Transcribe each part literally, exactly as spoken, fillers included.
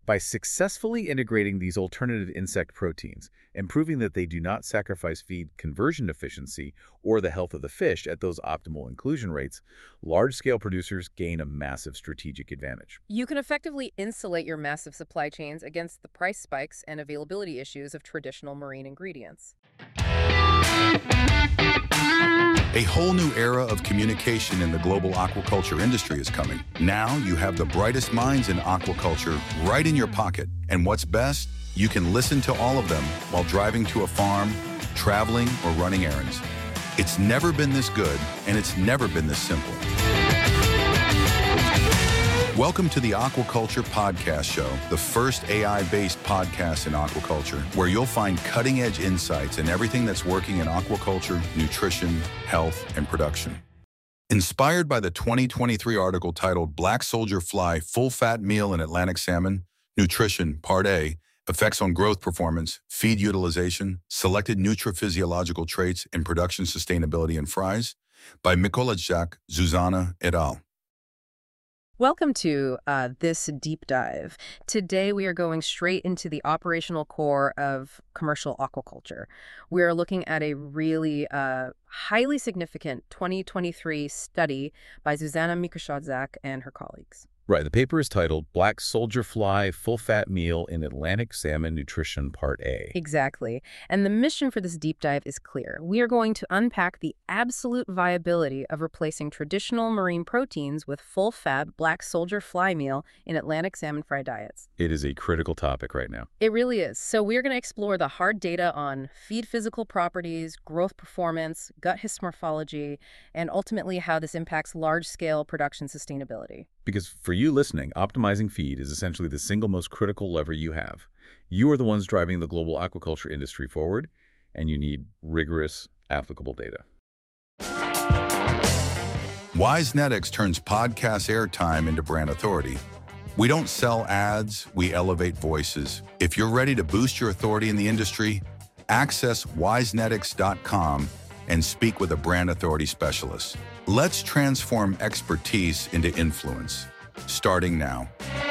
By successfully integrating these alternative insect proteins and proving that they do not sacrifice feed conversion efficiency or the health of the fish at those optimal inclusion rates, large-scale producers gain a massive strategic advantage. You can effectively insulate your massive supply chains against the price spikes and availability issues of traditional marine ingredients. A whole new era of communication in the global aquaculture industry is coming. Now you have the brightest minds in aquaculture right in your pocket. And what's best? You can listen to all of them while driving to a farm, traveling, or running errands. It's never been this good, and it's never been this simple. Welcome to the Aquaculture Podcast Show, the first A I-based podcast in aquaculture, where you'll find cutting-edge insights in everything that's working in aquaculture, nutrition, health, and production. Inspired by the twenty twenty-three article titled Black Soldier Fly Full-Fat Meal in Atlantic Salmon, Nutrition, Part A, Effects on Growth Performance, Feed Utilization, Selected Nutrophysiological Traits, and Production Sustainability in Fries, by Mikołajczak, Zuzana et al. Welcome to uh, this deep dive. Today we are going straight into the operational core of commercial aquaculture. We are looking at a really uh, highly significant twenty twenty-three study by Zuzana Mikołajczak and her colleagues. Right. The paper is titled Black Soldier Fly Full-Fat Meal in Atlantic Salmon Nutrition Part A. Exactly. And the mission for this deep dive is clear. We are going to unpack the absolute viability of replacing traditional marine proteins with full-fat black soldier fly meal in Atlantic salmon fry diets. It is a critical topic right now. It really is. So we're going to explore the hard data on feed physical properties, growth performance, gut histomorphology, and ultimately how this impacts large-scale production sustainability. Because for you listening, optimizing feed is essentially the single most critical lever you have. You are the ones driving the global aquaculture industry forward, and you need rigorous, applicable data. WiseNetX turns podcast airtime into brand authority. We don't sell ads, we elevate voices. If you're ready to boost your authority in the industry, access wise netix dot com and speak with a brand authority specialist. Let's transform expertise into influence, starting now.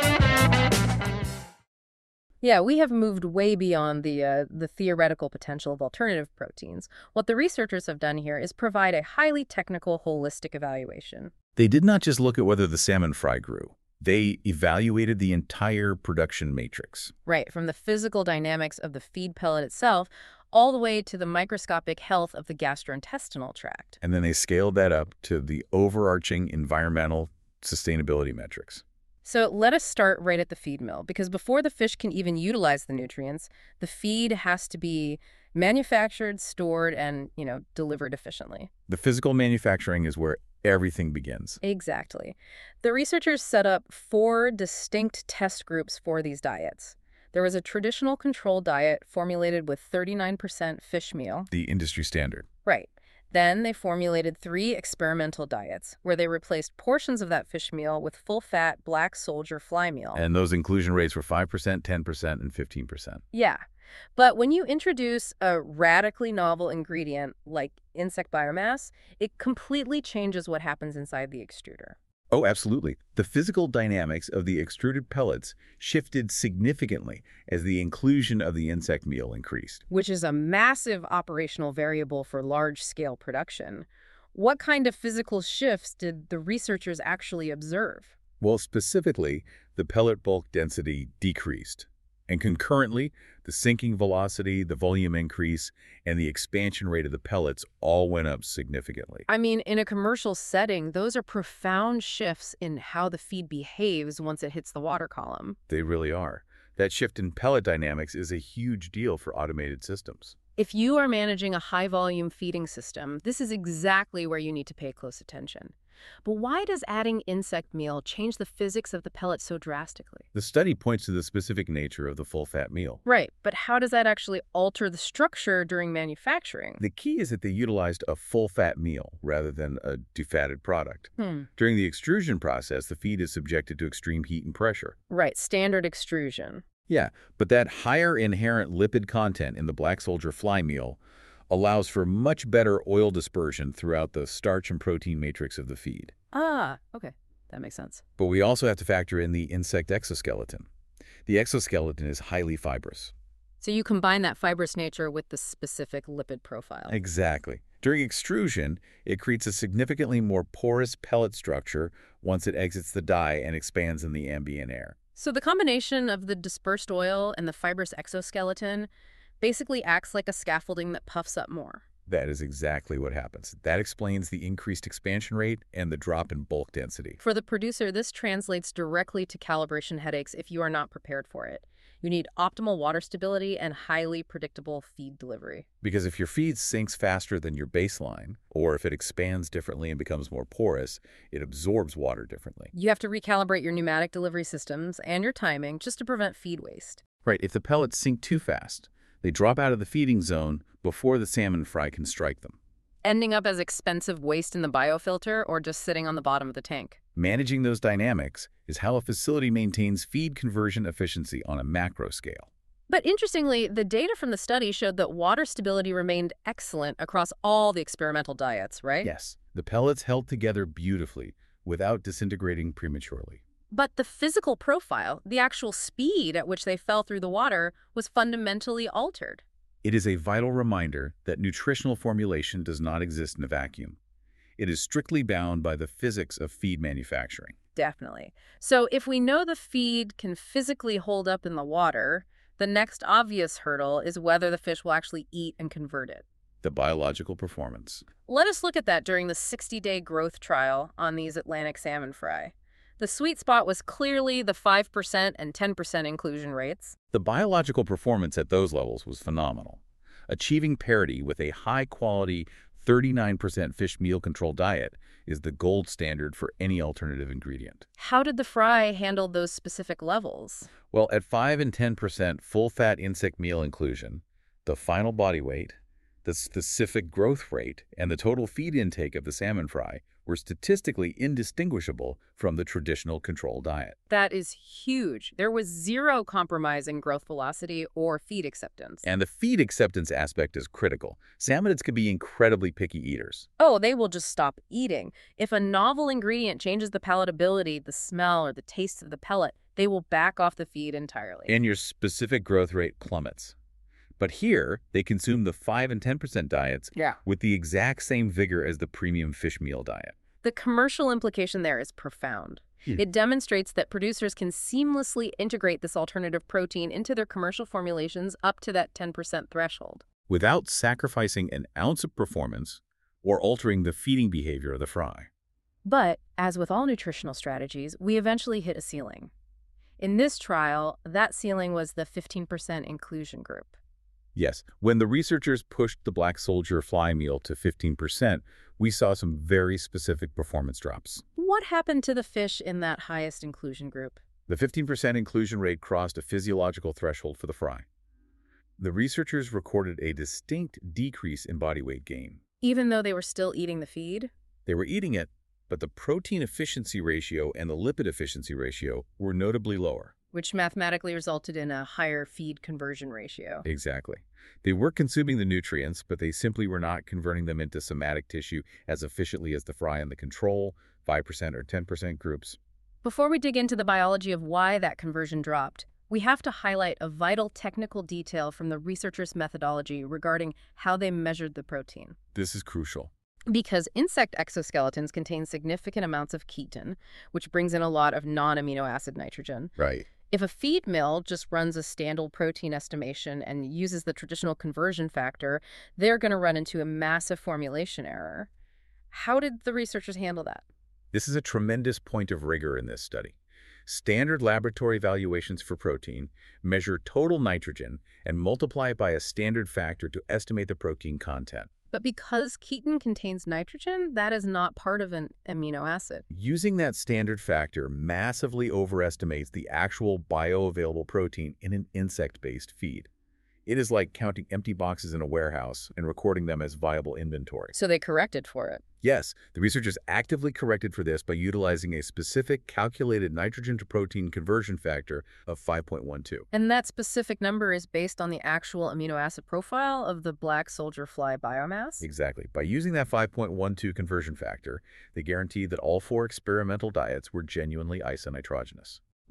Yeah, we have moved way beyond the uh, the theoretical potential of alternative proteins. What the researchers have done here is provide a highly technical, holistic evaluation. They did not just look at whether the salmon fry grew. They evaluated the entire production matrix. Right, from the physical dynamics of the feed pellet itself all the way to the microscopic health of the gastrointestinal tract. And then they scaled that up to the overarching environmental sustainability metrics. So let us start right at the feed mill, because before the fish can even utilize the nutrients, the feed has to be manufactured, stored, and, you know, delivered efficiently. The physical manufacturing is where everything begins. Exactly. The researchers set up four distinct test groups for these diets. There was a traditional control diet formulated with thirty-nine percent fish meal. The industry standard. Right. Then they formulated three experimental diets where they replaced portions of that fish meal with full-fat black soldier fly meal. And those inclusion rates were five percent, ten percent, and fifteen percent. Yeah. But when you introduce a radically novel ingredient like insect biomass, it completely changes what happens inside the extruder. Oh, absolutely. The physical dynamics of the extruded pellets shifted significantly as the inclusion of the insect meal increased. Which is a massive operational variable for large-scale production. What kind of physical shifts did the researchers actually observe? Well, specifically, the pellet bulk density decreased. And concurrently, the sinking velocity, the volume increase, and the expansion rate of the pellets all went up significantly. I mean, in a commercial setting, those are profound shifts in how the feed behaves once it hits the water column. They really are. That shift in pellet dynamics is a huge deal for automated systems. If you are managing a high-volume feeding system, this is exactly where you need to pay close attention. But why does adding insect meal change the physics of the pellet so drastically? The study points to the specific nature of the full-fat meal. Right, but how does that actually alter the structure during manufacturing? The key is that they utilized a full-fat meal rather than a defatted product. Hmm. During the extrusion process, the feed is subjected to extreme heat and pressure. Right, standard extrusion. Yeah, but that higher inherent lipid content in the Black Soldier fly meal allows for much better oil dispersion throughout the starch and protein matrix of the feed. Ah, okay. That makes sense. But we also have to factor in the insect exoskeleton. The exoskeleton is highly fibrous. So you combine that fibrous nature with the specific lipid profile. Exactly. During extrusion, it creates a significantly more porous pellet structure once it exits the die and expands in the ambient air. So the combination of the dispersed oil and the fibrous exoskeleton basically acts like a scaffolding that puffs up more. That is exactly what happens. That explains the increased expansion rate and the drop in bulk density. For the producer, this translates directly to calibration headaches if you are not prepared for it. You need optimal water stability and highly predictable feed delivery. Because if your feed sinks faster than your baseline, or if it expands differently and becomes more porous, it absorbs water differently. You have to recalibrate your pneumatic delivery systems and your timing just to prevent feed waste. Right, if the pellets sink too fast, they drop out of the feeding zone before the salmon fry can strike them, Ending up as expensive waste in the biofilter or just sitting on the bottom of the tank. Managing those dynamics is how a facility maintains feed conversion efficiency on a macro scale. But interestingly, the data from the study showed that water stability remained excellent across all the experimental diets, right? Yes, the pellets held together beautifully without disintegrating prematurely. But the physical profile, the actual speed at which they fell through the water, was fundamentally altered. It is a vital reminder that nutritional formulation does not exist in a vacuum. It is strictly bound by the physics of feed manufacturing. Definitely. So if we know the feed can physically hold up in the water, the next obvious hurdle is whether the fish will actually eat and convert it. The biological performance. Let us look at that during the sixty-day growth trial on these Atlantic salmon fry. The sweet spot was clearly the five percent and ten percent inclusion rates. The biological performance at those levels was phenomenal. Achieving parity with a high-quality thirty-nine percent fish meal control diet is the gold standard for any alternative ingredient. How did the fry handle those specific levels? Well, at five and ten percent full-fat insect meal inclusion, the final body weight, the specific growth rate, and the total feed intake of the salmon fry were statistically indistinguishable from the traditional control diet. That is huge. There was zero compromise in growth velocity or feed acceptance. And the feed acceptance aspect is critical. Salmonids can be incredibly picky eaters. Oh, they will just stop eating. If a novel ingredient changes the palatability, the smell, or the taste of the pellet, they will back off the feed entirely. And your specific growth rate plummets. But here, they consume the five and ten percent diets Yeah. with the exact same vigor as the premium fish meal diet. The commercial implication there is profound. Hmm. It demonstrates that producers can seamlessly integrate this alternative protein into their commercial formulations up to that ten percent threshold. Without sacrificing an ounce of performance or altering the feeding behavior of the fry. But, as with all nutritional strategies, we eventually hit a ceiling. In this trial, that ceiling was the fifteen percent inclusion group. Yes, when the researchers pushed the black soldier fly meal to fifteen percent, we saw some very specific performance drops. What happened to the fish in that highest inclusion group? The fifteen percent inclusion rate crossed a physiological threshold for the fry. The researchers recorded a distinct decrease in body weight gain. Even though they were still eating the feed? They were eating it, but the protein efficiency ratio and the lipid efficiency ratio were notably lower. Which mathematically resulted in a higher feed conversion ratio. Exactly. They were consuming the nutrients, but they simply were not converting them into somatic tissue as efficiently as the fry and the control, five percent or ten percent groups. Before we dig into the biology of why that conversion dropped, we have to highlight a vital technical detail from the researchers' methodology regarding how they measured the protein. This is crucial. Because insect exoskeletons contain significant amounts of chitin, which brings in a lot of non-amino acid nitrogen. Right. If a feed mill just runs a standard protein estimation and uses the traditional conversion factor, they're going to run into a massive formulation error. How did the researchers handle that? This is a tremendous point of rigor in this study. Standard laboratory evaluations for protein measure total nitrogen and multiply it by a standard factor to estimate the protein content. But because chitin contains nitrogen, that is not part of an amino acid. Using that standard factor massively overestimates the actual bioavailable protein in an insect-based feed. It is like counting empty boxes in a warehouse and recording them as viable inventory. So they corrected for it. Yes, the researchers actively corrected for this by utilizing a specific calculated nitrogen to protein conversion factor of five point one two. And that specific number is based on the actual amino acid profile of the black soldier fly biomass? Exactly. By using that five point one two conversion factor, they guaranteed that all four experimental diets were genuinely isonitrogenous.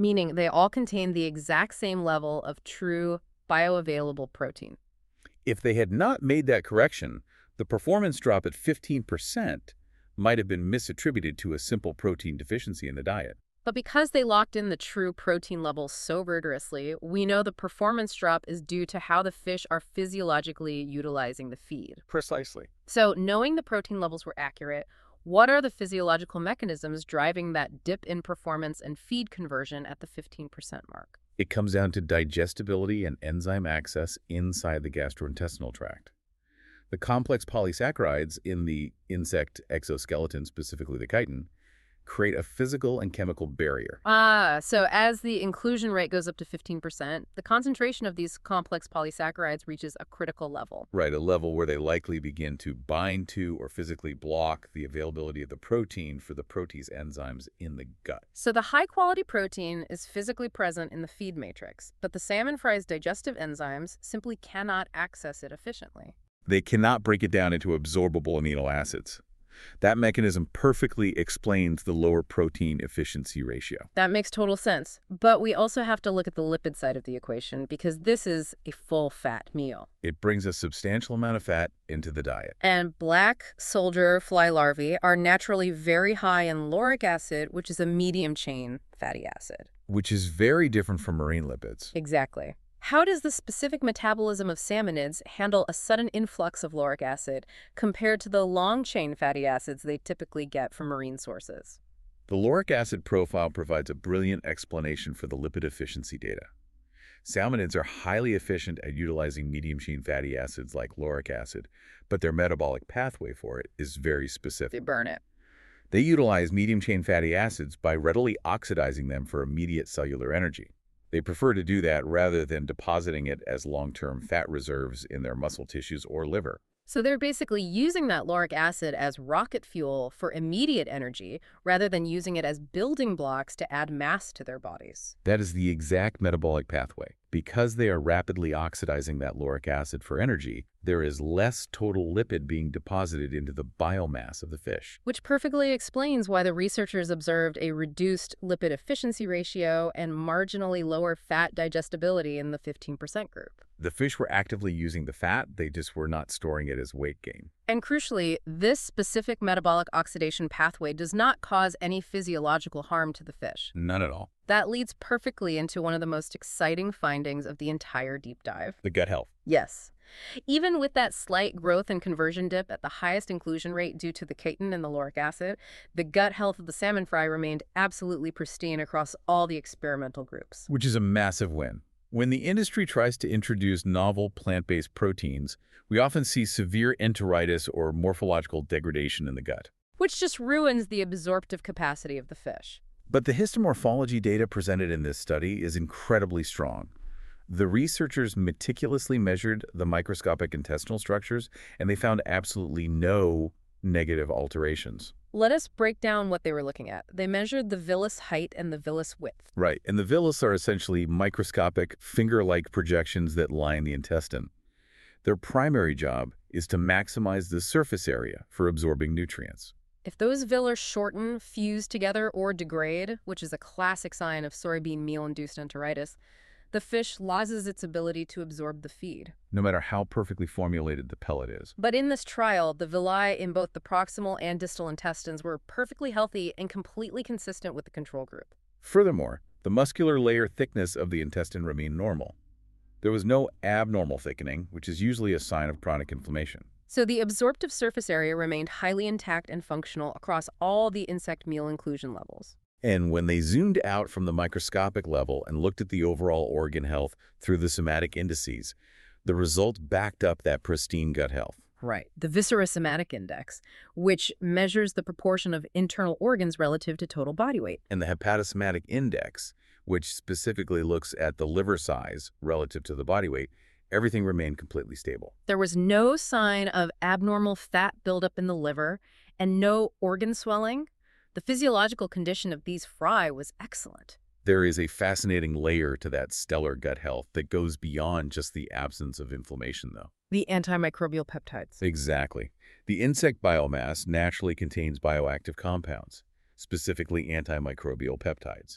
meaning they all contain the exact same level of true bioavailable protein. If they had not made that correction, the performance drop at fifteen percent might have been misattributed to a simple protein deficiency in the diet. But because they locked in the true protein levels so rigorously, we know the performance drop is due to how the fish are physiologically utilizing the feed. Precisely. So knowing the protein levels were accurate, what are the physiological mechanisms driving that dip in performance and feed conversion at the fifteen percent mark? It comes down to digestibility and enzyme access inside the gastrointestinal tract. The complex polysaccharides in the insect exoskeleton, specifically the chitin, create a physical and chemical barrier. Ah, so as the inclusion rate goes up to fifteen percent, the concentration of these complex polysaccharides reaches a critical level. Right, a level where they likely begin to bind to or physically block the availability of the protein for the protease enzymes in the gut. So the high-quality protein is physically present in the feed matrix, but the salmon fry's digestive enzymes simply cannot access it efficiently. They cannot break it down into absorbable amino acids. That mechanism perfectly explains the lower protein efficiency ratio. That makes total sense. But we also have to look at the lipid side of the equation because this is a full-fat meal. It brings a substantial amount of fat into the diet. And black soldier fly larvae are naturally very high in lauric acid, which is a medium-chain fatty acid. Which is very different from marine lipids. Exactly. How does the specific metabolism of salmonids handle a sudden influx of lauric acid compared to the long-chain fatty acids they typically get from marine sources? The lauric acid profile provides a brilliant explanation for the lipid efficiency data. Salmonids are highly efficient at utilizing medium-chain fatty acids like lauric acid, but their metabolic pathway for it is very specific. They burn it. They utilize medium-chain fatty acids by readily oxidizing them for immediate cellular energy. They prefer to do that rather than depositing it as long-term fat reserves in their muscle tissues or liver. So they're basically using that lauric acid as rocket fuel for immediate energy rather than using it as building blocks to add mass to their bodies. That is the exact metabolic pathway. Because they are rapidly oxidizing that lauric acid for energy, there is less total lipid being deposited into the biomass of the fish. Which perfectly explains why the researchers observed a reduced lipid efficiency ratio and marginally lower fat digestibility in the fifteen percent group. The fish were actively using the fat, they just were not storing it as weight gain. And crucially, this specific metabolic oxidation pathway does not cause any physiological harm to the fish. None at all. That leads perfectly into one of the most exciting findings of the entire deep dive. The gut health. Yes. Even with that slight growth and conversion dip at the highest inclusion rate due to the chitin and the lauric acid, the gut health of the salmon fry remained absolutely pristine across all the experimental groups. Which is a massive win. When the industry tries to introduce novel plant-based proteins, we often see severe enteritis or morphological degradation in the gut. Which just ruins the absorptive capacity of the fish. But the histomorphology data presented in this study is incredibly strong. The researchers meticulously measured the microscopic intestinal structures, and they found absolutely no negative alterations. Let us break down what they were looking at. They measured the villus height and the villus width. Right, and the villus are essentially microscopic, finger-like projections that line the intestine. Their primary job is to maximize the surface area for absorbing nutrients. If those villi shorten, fuse together, or degrade, which is a classic sign of soybean meal-induced enteritis, the fish loses its ability to absorb the feed. No matter how perfectly formulated the pellet is. But in this trial, the villi in both the proximal and distal intestines were perfectly healthy and completely consistent with the control group. Furthermore, the muscular layer thickness of the intestine remained normal. There was no abnormal thickening, which is usually a sign of chronic inflammation. So the absorptive surface area remained highly intact and functional across all the insect meal inclusion levels. And when they zoomed out from the microscopic level and looked at the overall organ health through the somatic indices, the result backed up that pristine gut health. Right. The viscerosomatic index, which measures the proportion of internal organs relative to total body weight. And the hepatosomatic index, which specifically looks at the liver size relative to the body weight, everything remained completely stable. There was no sign of abnormal fat buildup in the liver and no organ swelling. The physiological condition of these fry was excellent. There is a fascinating layer to that stellar gut health that goes beyond just the absence of inflammation, though. The antimicrobial peptides. Exactly. The insect biomass naturally contains bioactive compounds, specifically antimicrobial peptides.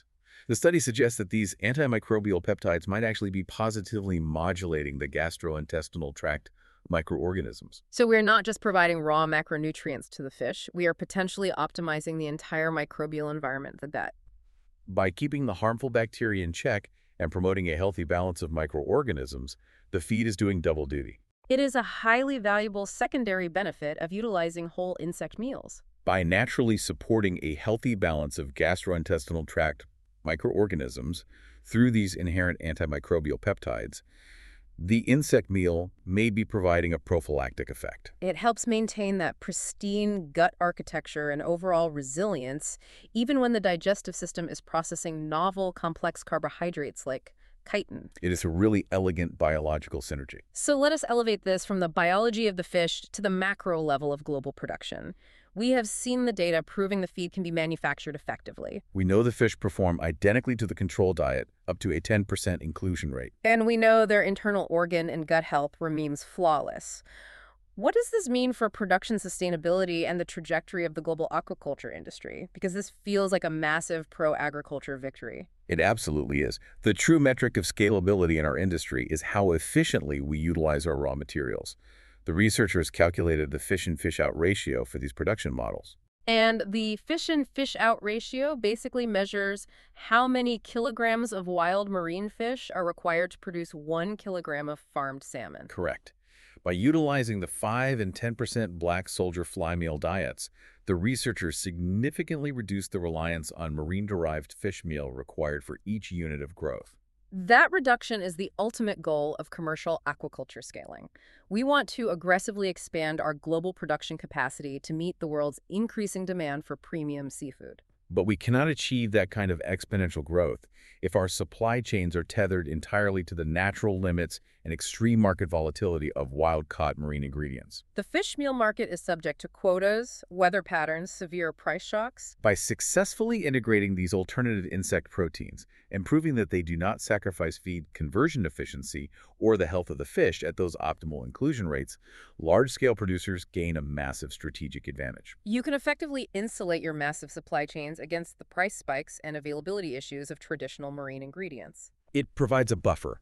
The study suggests that these antimicrobial peptides might actually be positively modulating the gastrointestinal tract microorganisms. So we're not just providing raw macronutrients to the fish, we are potentially optimizing the entire microbial environment of the gut. By keeping the harmful bacteria in check and promoting a healthy balance of microorganisms, the feed is doing double duty. It is a highly valuable secondary benefit of utilizing whole insect meals. By naturally supporting a healthy balance of gastrointestinal tract microorganisms through these inherent antimicrobial peptides, the insect meal may be providing a prophylactic effect. It helps maintain that pristine gut architecture and overall resilience, even when the digestive system is processing novel, complex carbohydrates like chitin. It is a really elegant biological synergy. So let us elevate this from the biology of the fish to the macro level of global production. We have seen the data proving the feed can be manufactured effectively. We know the fish perform identically to the control diet, up to a ten percent inclusion rate. And we know their internal organ and gut health remains flawless. What does this mean for production sustainability and the trajectory of the global aquaculture industry? Because this feels like a massive pro-agriculture victory. It absolutely is. The true metric of scalability in our industry is how efficiently we utilize our raw materials. The researchers calculated the fish in, fish out ratio for these production models. And the fish in, fish out ratio basically measures how many kilograms of wild marine fish are required to produce one kilogram of farmed salmon. Correct. By utilizing the five and ten percent black soldier fly meal diets, the researchers significantly reduced the reliance on marine-derived fish meal required for each unit of growth. That reduction is the ultimate goal of commercial aquaculture scaling. We want to aggressively expand our global production capacity to meet the world's increasing demand for premium seafood. But we cannot achieve that kind of exponential growth if our supply chains are tethered entirely to the natural limits and extreme market volatility of wild-caught marine ingredients. The fish meal market is subject to quotas, weather patterns, severe price shocks. By successfully integrating these alternative insect proteins and proving that they do not sacrifice feed conversion efficiency or the health of the fish at those optimal inclusion rates, large-scale producers gain a massive strategic advantage. You can effectively insulate your massive supply chains against the price spikes and availability issues of traditional marine ingredients. It provides a buffer.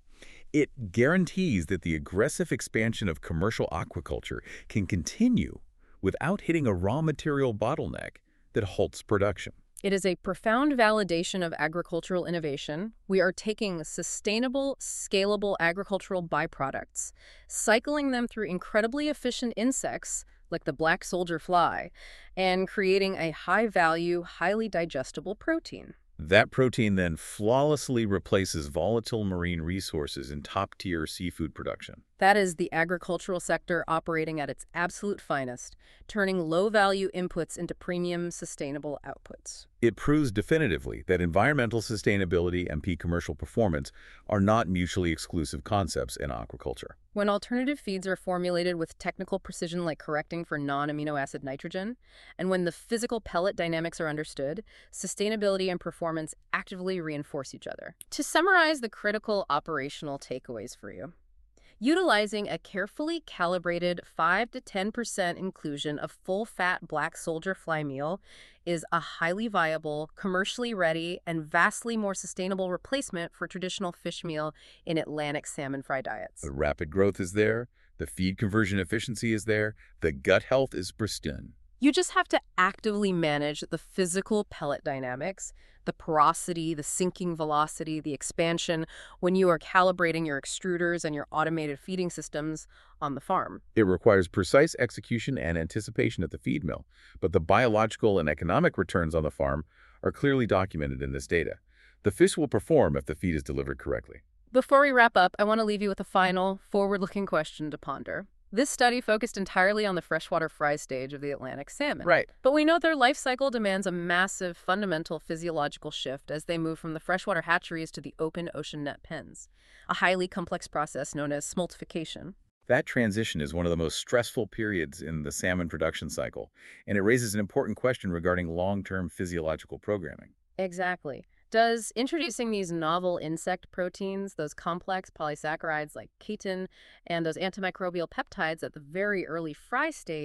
It guarantees that the aggressive expansion of commercial aquaculture can continue without hitting a raw material bottleneck that halts production. It is a profound validation of agricultural innovation. We are taking sustainable, scalable agricultural byproducts, cycling them through incredibly efficient insects like the black soldier fly, and creating a high-value, highly digestible protein. That protein then flawlessly replaces volatile marine resources in top-tier seafood production. That is the agricultural sector operating at its absolute finest, turning low-value inputs into premium, sustainable outputs. It proves definitively that environmental sustainability and peak commercial performance are not mutually exclusive concepts in aquaculture. When alternative feeds are formulated with technical precision like correcting for non-amino acid nitrogen, and when the physical pellet dynamics are understood, sustainability and performance actively reinforce each other. To summarize the critical operational takeaways for you, utilizing a carefully calibrated five to ten percent inclusion of full-fat black soldier fly meal is a highly viable, commercially ready, and vastly more sustainable replacement for traditional fish meal in Atlantic salmon fry diets. The rapid growth is there, the feed conversion efficiency is there, the gut health is pristine. You just have to actively manage the physical pellet dynamics, the porosity, the sinking velocity, the expansion when you are calibrating your extruders and your automated feeding systems on the farm. It requires precise execution and anticipation at the feed mill, but the biological and economic returns on the farm are clearly documented in this data. The fish will perform if the feed is delivered correctly. Before we wrap up, I want to leave you with a final, forward-looking question to ponder. This study focused entirely on the freshwater fry stage of the Atlantic salmon. Right. But we know their life cycle demands a massive, fundamental physiological shift as they move from the freshwater hatcheries to the open ocean net pens, a highly complex process known as smoltification. That transition is one of the most stressful periods in the salmon production cycle, and it raises an important question regarding long-term physiological programming. Exactly. Does introducing these novel insect proteins, those complex polysaccharides like chitin, and those antimicrobial peptides at the very early fry stage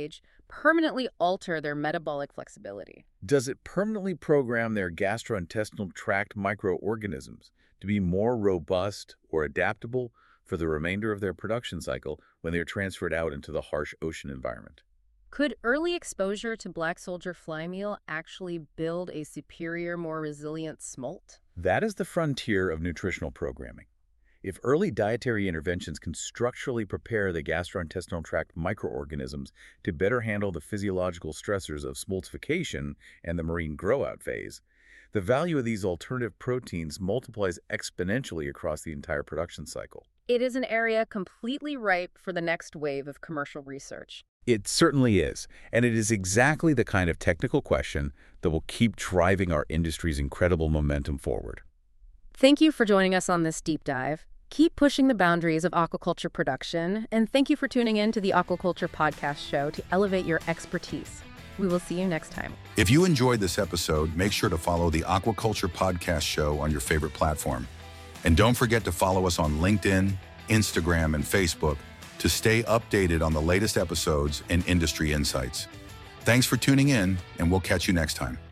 permanently alter their metabolic flexibility? Does it permanently program their gastrointestinal tract microorganisms to be more robust or adaptable for the remainder of their production cycle when they're transferred out into the harsh ocean environment? Could early exposure to black soldier fly meal actually build a superior, more resilient smolt? That is the frontier of nutritional programming. If early dietary interventions can structurally prepare the gastrointestinal tract microorganisms to better handle the physiological stressors of smoltification and the marine grow-out phase, the value of these alternative proteins multiplies exponentially across the entire production cycle. It is an area completely ripe for the next wave of commercial research. It certainly is, and it is exactly the kind of technical question that will keep driving our industry's incredible momentum forward. Thank you for joining us on this deep dive. Keep pushing the boundaries of aquaculture production, and thank you for tuning in to the Aquaculture Podcast Show to elevate your expertise. We will see you next time. If you enjoyed this episode, make sure to follow the Aquaculture Podcast Show on your favorite platform. And don't forget to follow us on LinkedIn, Instagram, and Facebook to stay updated on the latest episodes and industry insights. Thanks for tuning in, and we'll catch you next time.